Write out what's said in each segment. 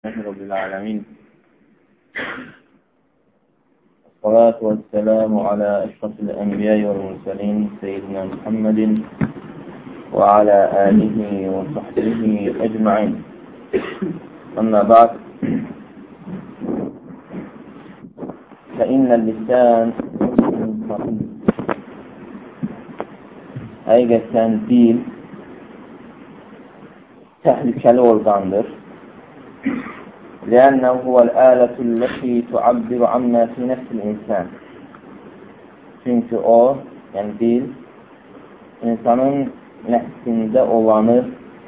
رب العالمين الصلاة والسلام على أشرف الأنبياء والمرسلين سيدنا محمد وعلى آله وصحبه أجمعين أما بعد فإن اللسان həqiqətən dil təhlükəli orqandır. لأنه هو الآلة التي تعبر عما في نفس الإنسان. Çünki o, yəni dil, insanın nəfsində olanı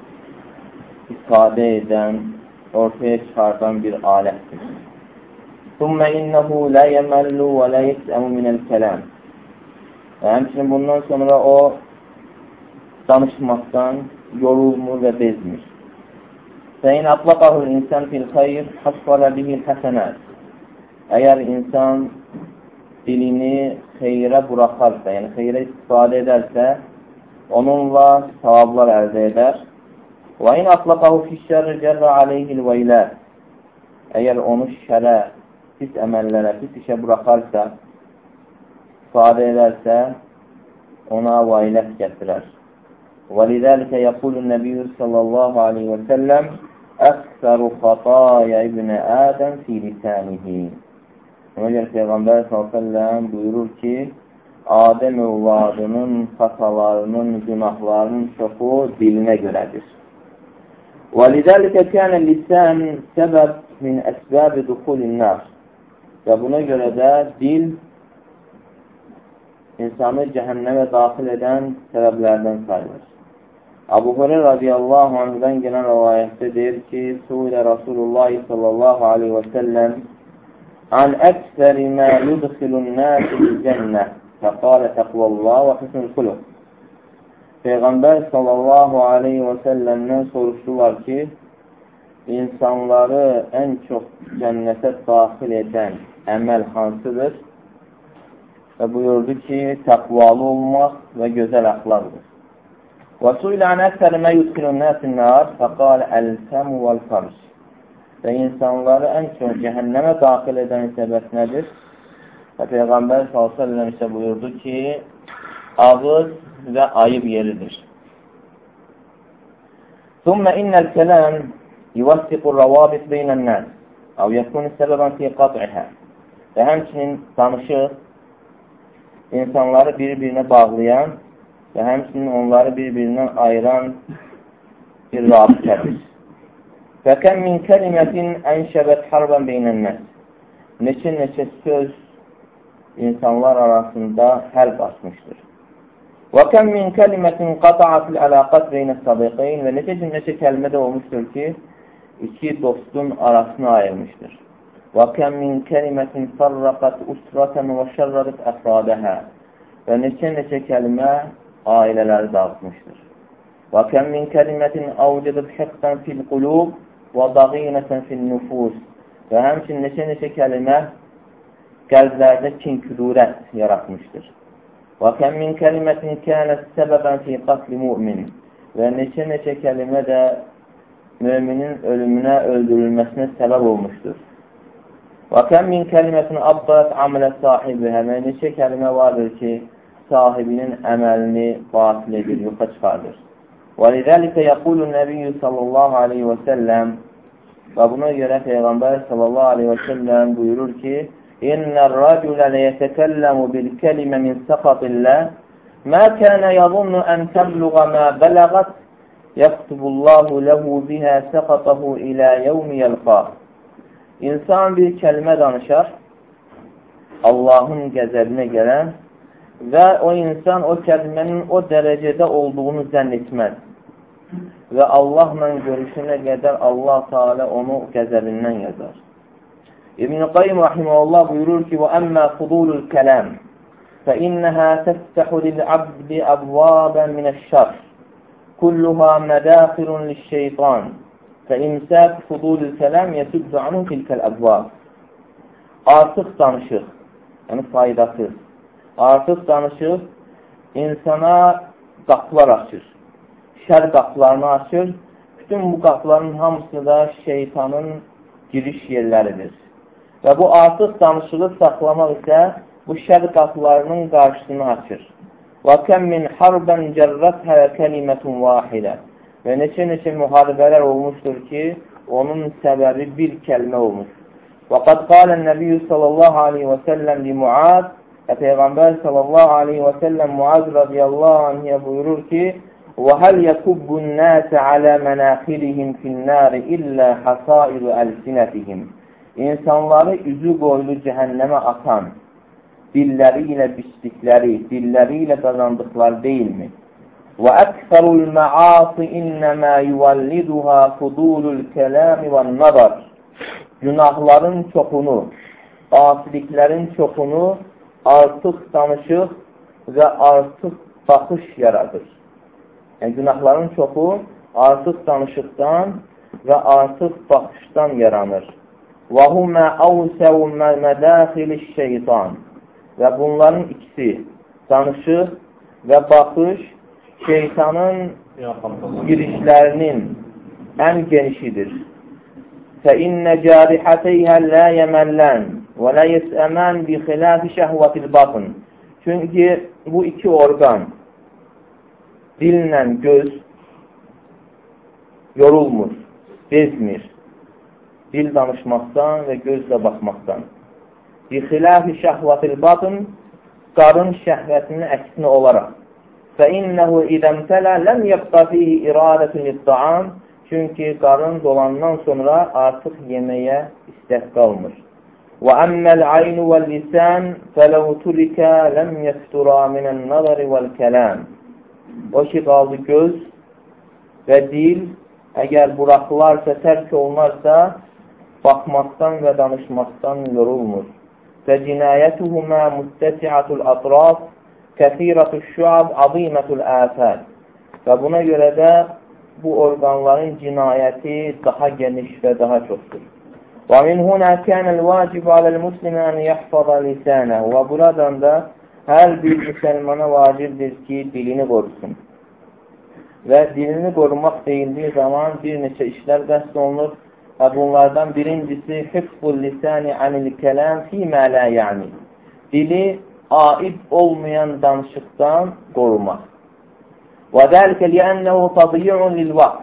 ifadə edən, ortaya çıxardan bir alətdir. ثم إنه لا يمل ولا يسأم من الكلام. Və həmçinin bundan sonra o danışmaqdan yorulmur və bezmir. فَاِنْ أَطْلَقَهُ الْاِنْسَانِ فِي الْخَيْرِ حَصَّلَ بِهِ الْحَسَنَاتِ. Əgər insan dilini xeyrə buraxarsa, yəni xeyrə istifadə edərsə, onunla savablar əldə edər. وَاِنْ أَطْلَقَهُ فِي الشَّرِّ جَرَّ عَلَيْهِ الْوَيْلَاتِ. Əgər onu şərə, pis əməllərə, pis işə buraxarsa, istifadə edərsə, ona vailət gətirər. وَلِذَلِكَ يَقُولُ النَّبِيُّ صَلَّى اللّٰهُ عَلَيْهِ وَسَلَّمْ أَكْثَرُ خَطَايَا ابْنِ آدَمْ فِي لِسَانِهِ. Ona görə Peyğəmbər s.ə.v buyurur ki, Adəm övladının xatalarının, günahlarının çoxu dilinə görədir. وَلِذَلِكَ كَانَ اللِّسَانِ سَبَبْ مِنْ أَسْبَابِ دُخُولِ النَّارِ. Və buna görə də dil insanı cəhənnəmə daxil edən səbəblərdən sayılır. Abu Hurayra radiyallahu anh'dan gələn rivayətdə deyir ki, Suilə Rasulullah sallallahu aleyhi və səlləm an əksəri mə yudxilun nəsil cənnə fəqalə təqvallah və hüsnül xuluq. Peyğəmbər sallallahu aleyhi və səlləmdən soruşdular ki, insanları ən çox cənnətə daxil edən əməl hansıdır? Və buyurdu ki, təqvalı olmaq və gözəl əxlaqdır. Və suilə an əksəri mə yudxilun nəsil nar fəqalə əl-fəmu vəl-fərş. Və insanları ən çox cəhənnəmə daxil edən səbəb nədir? Və Peyğəmbər s.ə.v isə buyurdu ki, ağız və ayıb yeridir. Thumma innəl kələm yuvəssiqur rəvabit beynən nəs əv yəkun səbəbən fi qat'ihə. Və həmçinin danışıq insanları bir-birinə bağlayan və həmçinin onları bir-birindən ayıran bir rabitədir. Fəkəm min kəlimətin ənşəbət harbən beynənnəs. Neçə söz insanlar arasında hərb açmışdır. Və kəm min kəlimətin qata'atil əlaqət beynəs sadiqeyn. Və neçə kəlmə də olmuşdur ki, iki dostun arasını ayırmışdır. وَكَمْ مِنْ كَلِمَةٍ فَرَّقَتْ أُسْرَةً وَشَرَّدَتْ أَفْرَادَهَا. Və neçə kəlmə ailələri dağıtmışdır. وَكَمْ مِنْ كَلِمَةٍ أَوْجَدَتْ حِقْدًا فِي الْقُلُوبِ وَضَغِينَةً فِي النُّفُوسِ. Və həmçinin neçə kəlmə qəlblərdə kin-küdurət yaratmışdır. وَكَمْ مِنْ كَلِمَةٍ كَانَتْ سَبَبًا فِي قَتْلِ مُؤْمِنٍ. Və neçə kəlmə də müminin ölümünə, öldürülməsinə səbəb olmuşdur. وَكَمْ مِنْ كَلِمَةٍ أَبْطَلَتْ عَمَلَ صَاحِبِهَا. Və neçə kəlmə vardır ki, sahibinin əməlini batil edir, yoxa çıxardır. وَلِذَلِكَ يَقُولُ النَّبِيُّ sallallahu aleyhi və səlləm. Və buna görə Peyğəmbər sallallahu aleyhi və səlləm buyurur ki, إِنَّ الرَّجُلَ لَيَتَكَلَّمُ بِالْكَلِمَ مِنْ سَخَطِ اللَّهِ مَا كَانَ يَظُنُّ أَنْ تَبْلُغَ مَا بَلَغَتْ يَكْتُبُ اللَّهُ لَهُ بِهَا سَخَطَهُ إِلَى يَوْمِ يَلْقَاهُ. İnsan bir kəlmə danışar, Allahın qəzəbinə gələn və o insan o kəlmənin o dərəcədə olduğunu zənn etməz. Və Allahla görüşünə qədər Allah Teala onu qəzəbindən yazar. İbn-i Qayyim rahiməhullah buyurur ki, وَأَمَّا فُضُولُ الْكَلَامِ فَإِنَّهَا تَفْتَحُ لِلْعَبْدِ أَبْوَابًا مِنَ الشَّرِّ كُلُّهَا مَدَاخِلٌ لِلشَّيْطَانِ فَإِمْسَاكُ فُضُولِ الْكَلَامِ يَسُدُّ عَنْهُ تِلْكَ الْأَبْوَابِ. Artıq danışıq, yəni faydasız. Artıq danışıq insana qapılar açır, şər qapılarını açır. Bütün bu qapıların hamısı da şeytanın giriş yerləridir. Və bu artıq danışığı saxlamaq isə bu şər qapılarının qarşısını açır. وَكَمْ مِنْ حَرْبًا جَرَّتْهَا كَلِمَةٌ وَاحِدًا Və neçə müharibələr olmuşdur ki, onun səbəbi bir kəlmə olmuş. وَقَدْ قَالَ النَّبِيُّ sallallahu aleyhi və səlləm li-Muad Və Peyğəmbər sallallahu aleyhi və səlləm Muad radiyallahu anhə buyurur ki, وَهَلْ يَكُبُّ النَّاسَ عَلَى مَنَاخِرِهِمْ فِي النَّارِ إِلَّا حَصَائِرُ أَلْسِنَتِهِمْ İnsanları üzü qoylu cəhənnəmə atan, dilləri ilə biçdikləri, dilləri ilə qazandıqları deyilmi? وَأَكْثَرُ الْمَعَاصِ إِنَّمَا يُوَلِّدُهَا فُضُولُ الْكَلَامِ وَالنَّظَرِ Günahların çoxunu, asiliklərin çoxunu artıq danışıq və artıq baxış yaradır. Yəni, günahların çoxu artıq danışıqdan və artıq baxışdan yaranır. وَهُمَا أَوْسَوْ مَدَاخِلِ الشَّيْطَانِ Və bunların ikisi, danışıq və baxış, şeytanın girişlərinin ən genişidir. فَإِنَّ جَارِحَتَيْهَا لَا يَمَلَّنْ وَلَا يَسْأَمَنْ بِخِلَافِ شَهْوَةِ الْبَطْنِ Çünki bu iki orqan, dillə göz yorulmur, bezmir. Dil danışmaqdan və gözlə baxmaqdan. Bixilâfi şəhvətil batın qarın şəhvətinin əksini olaraq. Fəinnəhu idəmtələ ləm yəbqa fihi iradətun idda'am Çünki qarın dolandan sonra artıq yeməyə istək qalmır. Və əmməl aynu vəl lisən fələv turikə ləm yəftura minən nəzəri vəl kələm O ki qaldı göz və dil əgər buraxılarsa, tərk olunarsa baxmaqdan və danışmaqdan yorulmur. Və cinayətuhumə müttəsi'atul ətraf kəthiratul şüab azimətul əfət Və buna görə də bu orqanların cinayəti daha geniş və daha çoxdur. وَمِنْ هُنَا كَانَ الْوَاجِبُ عَلَى الْمُسْلِمِ أَنْ يَحْفَظَ لِسَانَهُ Və buradan da hər bir müsəlmana vacibdir ki, dilini qorusun. Və dilini qorumaq deyildiyi zaman bir neçə işlər qəsd olunur və bunlardan birincisi hifzul lisani anil kəlam fīmə la yani Dili aid olmayan danışıqdan qorumaq. وَذَلِكَ لِأَنَّهُ تَضِيعٌ لِلْوَقْتِ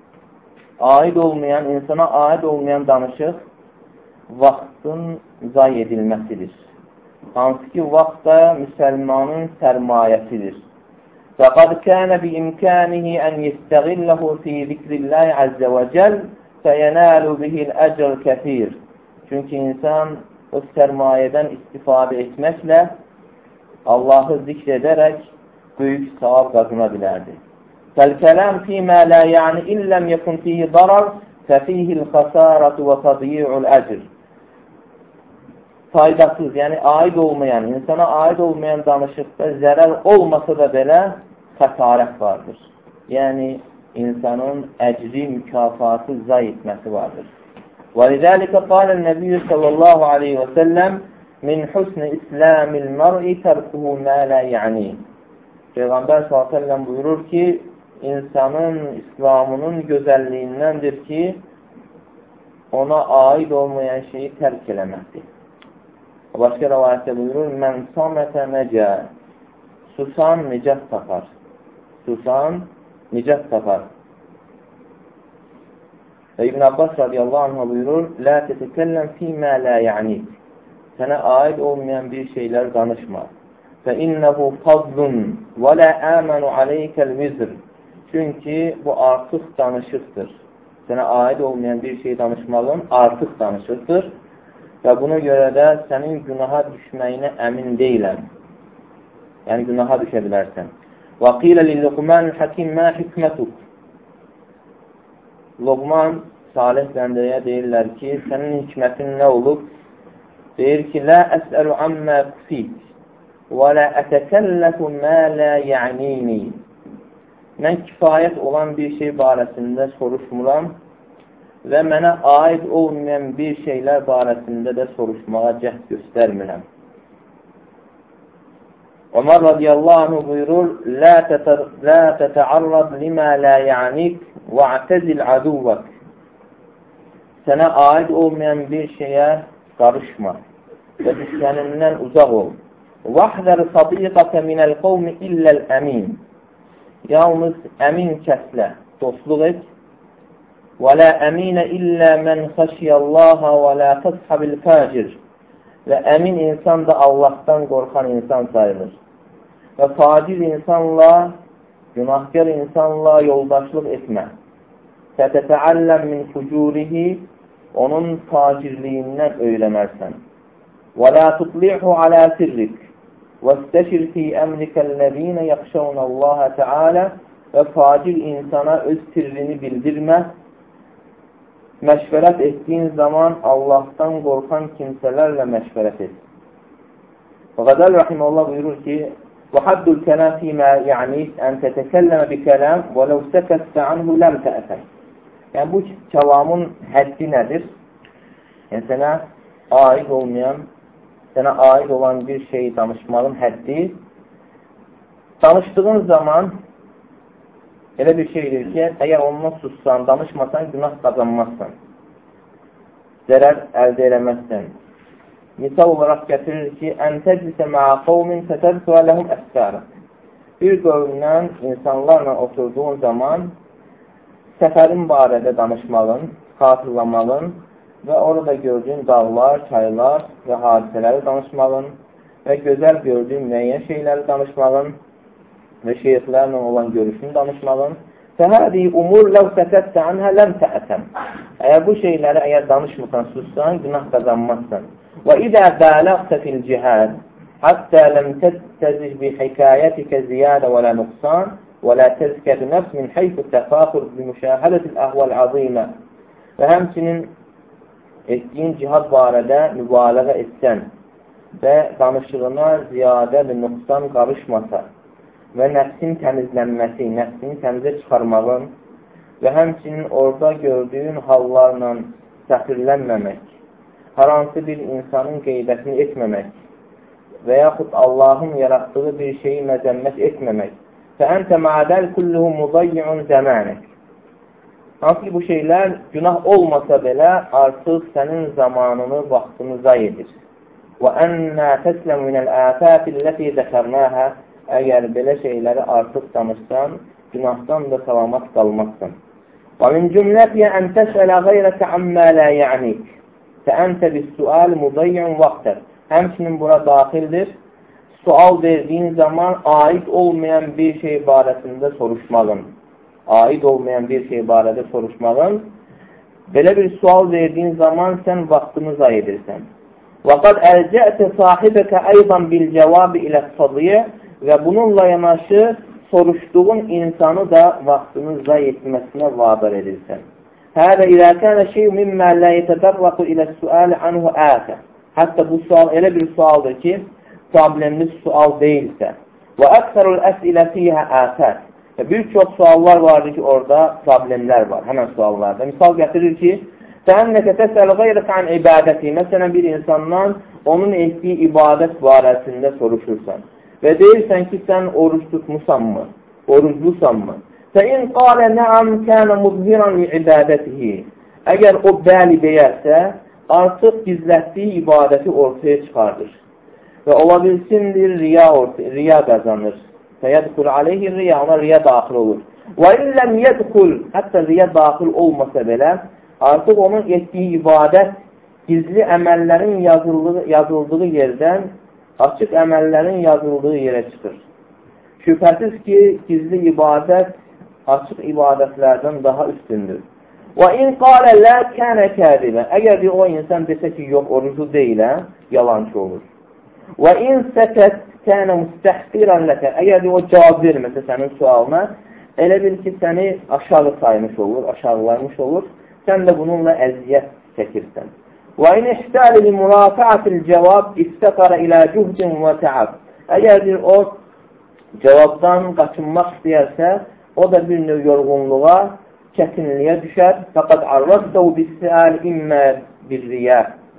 insana aid olmayan danışıq vaxtın zay edilməsidir. Hansı ki, vaxt da müsəlmanın sərmayəsidir. فَقَدْ كَانَ بِإِمْكَانِهِ أَنْ يَسْتَغِلَّهُ فِي ذِكْرِ اللّٰهِ عَزَّ وَجَلْ فَيَنَالُ بِهِ الْأَجْرِ الْكَثِيرِ Çünki insan o sərmayədən istifadə etməklə Allahı zikr edərək böyük savab qazana bilərdi. فَالْكَلَامْ فِي مَا لَا يَعْنِ إِلَّمْ يَكُنْ فِيهِ ضَرَرْ فَفِيهِ الْخَسَارَةُ وَتَضِيعُ الْأَجْرِ Faydasız, yəni aid olmayan, insana aid olmayan danışıqda zərər olmasa da belə xəsarət vardır. Yəni, insanın əcri, mükafatı zay etməsi vardır. وَلِذَٰلِكَ قَالَ النَّبِيُّ sallallahu aleyhi və səlləm مِنْ حُسْنِ إِسْلَامِ الْمَرْءِ تَرْكُهُ مَا لَا يَعْنِي Peyğəmbər s.ə.v buyurur ki, insanın İslamının gözəlliyindəndir ki, ona aid olmayan şeyi tərk eləməkdir. Başqa rəvayətdə buyurur, mən samətə nəcə, susan nicət tapar. Susan nicət tapar. Və İbn Abbas radiyallahu anh buyurur, lə tətəkəlləm fīmə lə ya'nik. Sənə aid olmayan bir şeylər danışma. فَإِنَّهُ فَضْلٌ وَلَا آمَنُ عَلَيْكَ الْوِزْرِ Çünki bu artıq danışıqdır. Sənə aid olmayan bir şey danışmağın artıq danışıqdır. Və buna görə də sənin günaha düşməyinə əmin deyiləm. Yəni, günaha düşə bilərsən. وَقِيلَ لِلْلُقْمَانِ الْحَكِيمِ مَا حِكْمَتُكْ Luqman, Salih bəndəyə deyirlər ki, sənin hikmətin nə olub? Deyir ki, لَا أَسْأَلُ عَمَّا كُفِيكِ وَلَا أَتَكَلَّفُ مَا لَا يَعْنِينِي Mən kifayət olan bir şey barəsində soruşmuram və mənə aid olmayan bir şeylər barəsində də soruşmağa cəhd göstərmirəm. Ömər radiyallahu anh buyurur, لَا تَتَعَرَّضْ لِمَا لَا يَعْنِكْ وَاعْتَزِلْ عَدُوَّكْ sənə aid olmayan bir şeyə qarışma və düşmənindən uzaq ol. وَحْذَرْ صَدِيقَكَ مِنَ الْقَوْمِ إِلَّا الْأَمِينَ Yalnız əmin kəslə dostluq et. وَلَا أَمِينَ إِلَّا مَنْ خَشِيَ اللّٰهَ وَلَا تَصْحَبِ الْفَاجِرِ Və əmin insan da Allahdan qorxan insan sayılır. Və facir insanla, günahkar insanla yoldaşlıq etmə. Fətətəəlləm min fucurihi onun facirliyindən öyrənərsən. وَلَا تُطْلِعْهُ عَلَى سِرِّكَ وَاسْتَشِرْ فِي أَمْرِكَ الَّذ۪ينَ يَخْشَوْنَ اللّٰهَ تَعَالَى Və facir insana öz sirrini bildirmə. Məşvərət etdiyin zaman Allahdan qorxan kimsələrlə məşvərət et. Qazali rahimehullah buyurur ki: وَحَدُّ الْكَلَامِ فِي مَا يَعْنِيكَ أَنْ تَتَكَلَّمَ بِكَلَامٍ وَلَوْ سَكَتَّ عَنْهُ لَمْ تَأْثَمْ Yəni bu kəlamın həddi nədir? Yəni sənə aid olan bir şeyi danışmağın həddi, danışdığın zaman elə bir şeydir ki, əgər ondan sussan, danışmasan, günah qazanmazsan, zərər əldə eləməzsən. Misal olaraq gətirir ki, ən təclisə mə'a qovmin fətəzkə ləhum əsfərə Bir qövmdən insanlarla oturduğun zaman səfərin barədə danışmağın, xatırlamağın və orada gördüyün dağlar, çaylar və hadisələri danışmağın və gözəl gördüyün müəyyən şeyləri danışmağın və şeyhlərlə olan görüşünü danışmağın fəhədi umur ləv səkətsə anhə ləm təətəm Əgər bu şeyləri danışmırsan, sussan, günah qazanmazsan. Və idə bələqsə fil cihad həttə ləm təzciz bi hikayətikə ziyadə və lə nuqsan və lə təzkəd nəfs min heyfü təfəxur bi müşahədətil əhvəl azimə Və həmçinin etdiyin cihad barədə mübaliğə etsən və danışığına ziyadə və nuqsan qarışmasa və nəfsin təmizlənməsi, nəfsini təmizə çıxarmağın və həmçinin orada gördüyün hallarla səfirlənməmək, hər hansı bir insanın qeybətini etməmək və yaxud Allahın yaratdığı bir şeyi məzəmmət etməmək və əntə mədəl kulluhu muzayyi'un zəmanək Hansı ki, bu şeylər günah olmasa belə artıq sənin zamanını, vaxtını zay edir. وَأَنَّا تَسْلَمُ مِنَ الْآفَاتِ الَّتِي ذَكَرْنَاهَا Əgər belə şeyləri artıq danışsan, günahdan da salamat qalmazsan. وَمِنْ جُمْلَتِيَ أَنْ تَسْأَلَ غَيْرَكَ عَمَّا لَا يَعْنِيكَ فَأَنْتَ بِالسُّؤَالِ مُضَيِّعٌ وَقْتَرْ Həmçinin bura daxildir. Sual verdiyin zaman aid olmayan bir şey barəsində soruşmağın. Aid olmayan bir şey barədə soruşmağın. Belə bir sual verdiyin zaman sən vaxtını zay edirsən. وَقَدْ أَلْجَأْتَ صَاحِبَكَ أَيْضًا بِالْجَوَابِ إِلَى الصَّدِيَ Və bununla yanaşı soruşduğun insanı da vaxtını zay etməsinə vadar edirsən. Hədə ilə kənə şey mimmə lə yetədərraqu ilə suali anhu ətə Hətta bu sual elə bir sualdır ki, problemli sual deyilsə. Və əksərul əs'ilə fiyhə ətət Bir çox suallar vardır ki, orada problemlər var, həmən suallarda. Misal gətirir ki, Sənnəkə təsəl qeyrək an ibadəti Məsələn, bir insandan onun etdiyi ibadət barəsində soruşursan və deyirsən ki, sən oruç tutmusanmı, oruclusanmı? Fəin qalə nəam kənə muzhiran li ibadətihi Əgər o bəli deyərsə, artıq gizlətdiyi ibadəti ortaya çıxardır və ola bilsindir, riya qazanır. Fəyədxul aleyhi riya, ona riya daxil olur. Və illəm yədxul, hətta riya daxil olmasa belə, artıq onun etdiyi ibadət gizli əməllərin yazıldığı yerdən açıq əməllərin yazıldığı yerə çıxır. Şübhəsiz ki, gizli ibadət açıq ibadətlərdən daha üstündür. Və in qalə lə kənə kədibə Əgər o insan desə ki, yox, orucu deyiləm, yalancı olur. Və in səkət kənə müstəhqirən ləkə Əgər o cavab verməsə sənin sualına, elə bil ki, səni aşağı saymış olur, aşağılarmış olur, sən də bununla əziyyət çəkirsən. Və in ihtəli li mürafəatil cavab istəqara ilə cühdin və təab Əgər o cavabdan qaçınmaq istəyərsə, o da bir növ yorğunluğa, çətinliyə düşər. Fəqad arrastəhu bis-səal immə bir-riyə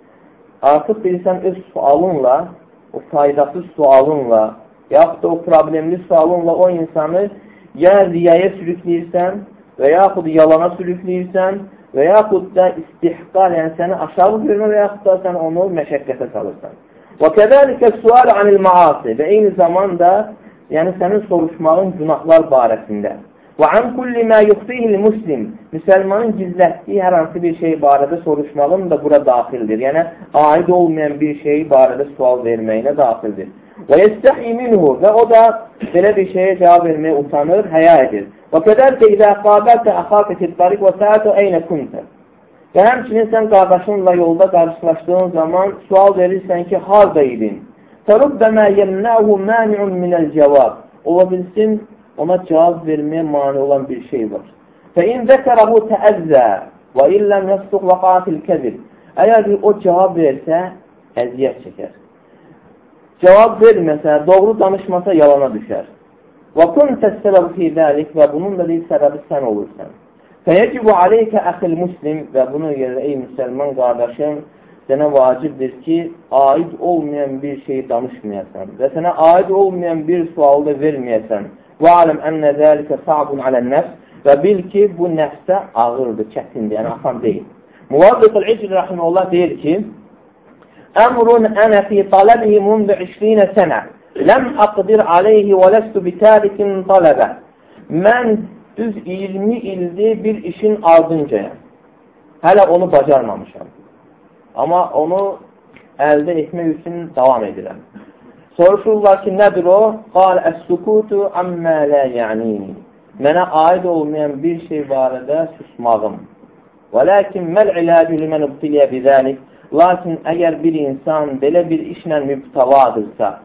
Artıq bilirsən, öz sualınla, o faydasız sualınla, yaxud da o problemli sualınla o insanı ya riyaya sürükləyirsən və yaxud yalana sürükləyirsən və yaxud da istihqar, yəni səni aşağı görmə və yaxud da sən onu məşəqqətə salırsan. Və kədəlikə sual anil maasi və eyni zamanda yəni sənin soruşmağın günahlar barəsində. Və an kulli ma yuxfihil muslim, müsəlmanın gizlətdiyi hər hansı bir şey barədə soruşmağın da bura daxildir. Yəni aid olmayan bir şey barədə sual verməyinə daxildir. Və yestəhi minhu və o da belə bir şeyə cavab verməyə utanır, həya edir. Və kədəlikə izə qabəltə əxafə fitbarik və səətə eynə kuntə. Və həmçinin sən qardaşınla yolda qarşılaşdığın zaman sual verirsən ki, harada idin? Fərubbəmə yemnəhu məni'un minəl cavab. Ola bilsin, ona cavab verməyə mani olan bir şey var. Fəin zəkərəhu təəzzə və illəm yəstuq və qatil kəzir. Əgər o cavab versə, əziyyət çəkər. Cavab verməsə, doğru danışmasa yalana düşər. Və kuntə səbəb fi zəlik və bunun da bir səbəbi sən olursan. Fəyəcibu aleykə əxil muslim və buna görə ey müsəlman qardaşım, sənə vacibdir ki, aid olmayan bir şey danışmayasan və sənə aid olmayan bir sualı da verməyəsən. Və aləm ənə zəlikə sa'bun alən nəfs və bil ki, bu nəfsə ağırdır, çətindir, yəni asan deyil. Muvaddiqul İcri rəhiməllah deyir ki, əmrun ənə fi tələbihi mundu 20 sənə, ləm aqdir aleyhi və ləstu bitərikin tələbə. Mən düz 20 ildir bir işin ardıncayam. Hələ onu bacarmamışam. Amma onu əldə etmək üçün davam edirəm. Soruşurlar ki, nədir o? Qal əs-sukutu ammə lə ya'nini. Mənə aid olmayan bir şey barədə susmağım. Və lakin məl ilacü limən ibtiliyə bizəlik. Lakin əgər bir insan belə bir işlə mübtəladırsa,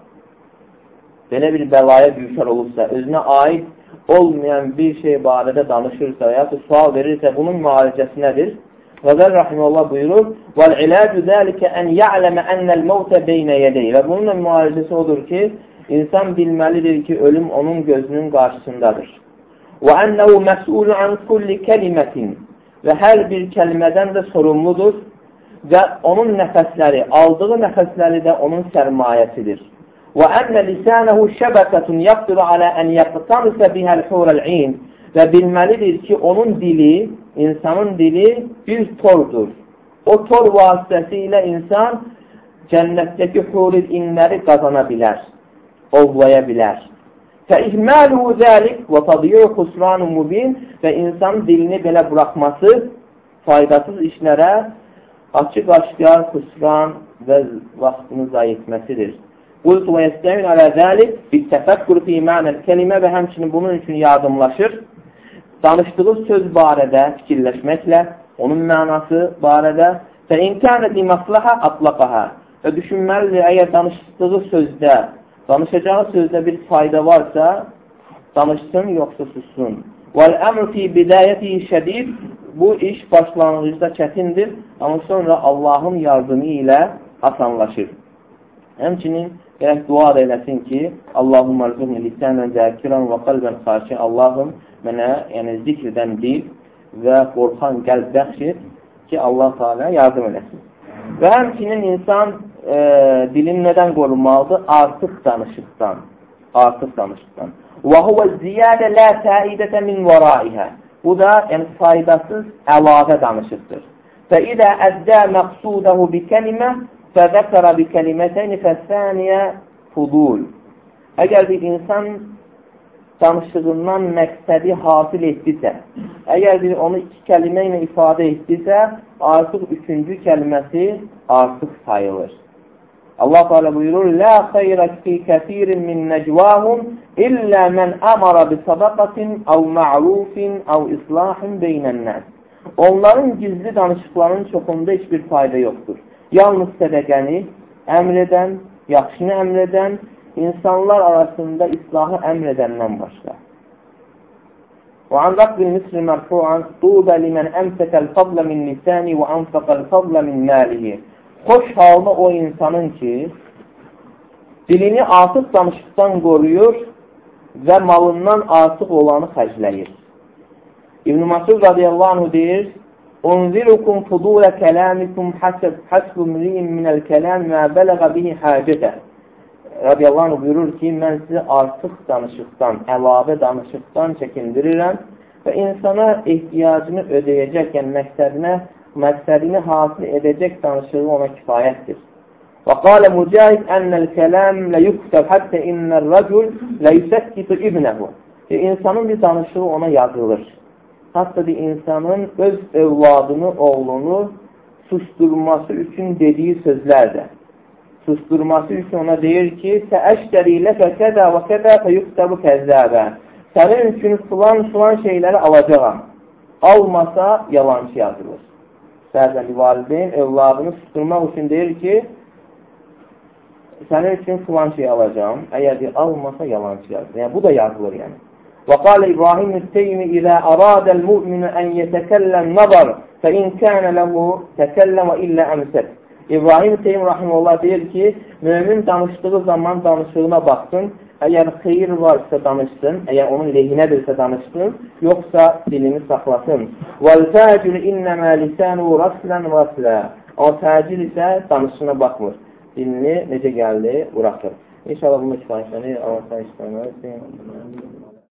belə bir bəlaya düşər olursa, özünə aid olmayan bir şey barədə danışırsa və ya sual verirsə, bunun müalicəsi nədir? Qazal Rahimullah buyurur, وَالْعِلَاجُ ذَٰلِكَ أَنْ يَعْلَمَ أَنَّ الْمَوْتَ بَيْنَ يَدَيْهِ Və bununla müalicəsi odur ki, insan bilməlidir ki, ölüm onun gözünün qarşısındadır. وَأَنَّهُ مَسْئُولُ عَنْ كُلِّ كَلِمَةٍ Və hər bir kəlmədən də sorumludur və onun nəfəsləri, aldığı nəfəsləri də onun sərmayəsidir. وَأَنَّ لِسَانَهُ شَبَكَةٌ يَقْدِرُ عَلَى أَنْ يَقْتَنِسَ بِهَا الْحُورَ الْعِينَ Və bilməlidir ki, onun dili, insanın dili bir tordur. O tor vasitəsilə insan cənnətdəki huril inləri qazana bilər, ovlaya bilər. فَإِهْمَالُهُ ذَٰلِكْ وَتَضِيُّ خُسْرَانُ مُبِينَ Və insanın dilini belə buraxması faydasız işlərə açıq-aşkar xüsran və vaxtını zayi etməsidir. Qultu və yəstəmin alə zəlik bittəfəkkür fi mənəl kəlimə və həmçinin bunun üçün yardımlaşır. Danışdığı söz barədə fikirləşməklə, onun mənası barədə və imkənədi məsləhə atlaqəhə və düşünməlidir, əgər danışdığı sözdə, danışacağı sözdə bir fayda varsa, danışsın, yoxsa sussun. Vəl-əmr fi bidayəti şədid Bu iş başlanğıcda çətindir, amma sonra Allahın yardımı ilə asanlaşır. Həmçinin gərək dua eləsin ki, Allahumma rzuqni lisanan zəkiran və qalban xaşi. Allahım mənə, yəni zikirdən dil və qorxan qəlb bəxş et ki, Allah Teala yardım eləsin. Və həmçinin insan dilini nədən qorunmalıdır? Artıq danışıqdan. Artıq danışıqdan. Və huvə ziyadə lə təidətə min vəraihə. Bu da yəni faydasız əlavə danışıqdır. Fə idə əddə məqsudəhu bi kəlimə fədəkərə bi kəlimətəyni fəssəniyə fudul. Əgər bir insan danışığından məqsədi hasil etdisə, əgər bir onu iki kəlimə ilə ifadə etdisə, artıq üçüncü kəlməsi artıq sayılır. Allah Teala buyurur: "La xeyra fi kəsirin min necvahum illa men amara bi sadaqatin aw ma'rufin aw islahin beyne'n-nas." Onların gizli danışıqlarının çoxunda heç bir fayda yoxdur. Yalnız sədəqəni əmr edən, yaxşını əmr edən, insanlar arasında islahı əmr edəndən başqa. وعن رب المصر مرفوعا طوبى لمن أمسك الفضل من لسانه وأنفق الفضل من ماله. Xoş halda o insanın ki, dilini artıq danışıqdan qoruyur və malından artıq olanı xərcləyir. İbn-i Masud radiyallahu anh deyir: "Unzirukum fudulə kəlamikum hasbu mri'in minəl kəlam və bələğə bihi hacətə." Radiyallahu anh buyurur ki, mən sizi artıq danışıqdan, əlavə danışıqdan çəkindirirəm. və insana ehtiyacını ödəyəcək, yəni məqsədini hasil edəcək danışığı ona kifayətdir. Və qalə Mücahid ennəl kələm lə yuktəb həttə innəl rəcul lə yüsəkkitu ibnəhu. İnsanın bir danışığı ona yazılır. Hatta insanın öz evladını, oğlunu susturması üçün dediyi sözlərdir. Susturması üçün ona deyir ki, səəşdəri ləkə kədə və kədə fəyuktəbu kəzzəbə. Sənin üçün filan şeyləri alacağam. Almasa yalancı yazılır. Bəzən valideyn evladını susturmaq üçün deyir ki, sənin üçün filan şey alacağam. Əgər almasa yalancı yazılır. Yəni, bu da yazılır yəni. وقال إبراهيم التيمي إذا أراد المؤمن أن يتكلم نظر فإن كان له تكلم إلا أمسك. İbrahim Teym rahimehullah deyir ki, mümin danışdığı zaman danışığına baxsın. Əgər xeyir varsa danışsın, əgər onun lehinədirsə danışsın, yoxsa dilini saxlasın. وَالْفَاجِرِ إِنَّمَا لِسَانُهُ رَسْلًا وَسْلًا. O təcil isə danışığına baxmır. Dilini necə gəldi, buraxır. İnşallah bunu kifayətlənir. Allah sağ işləmək.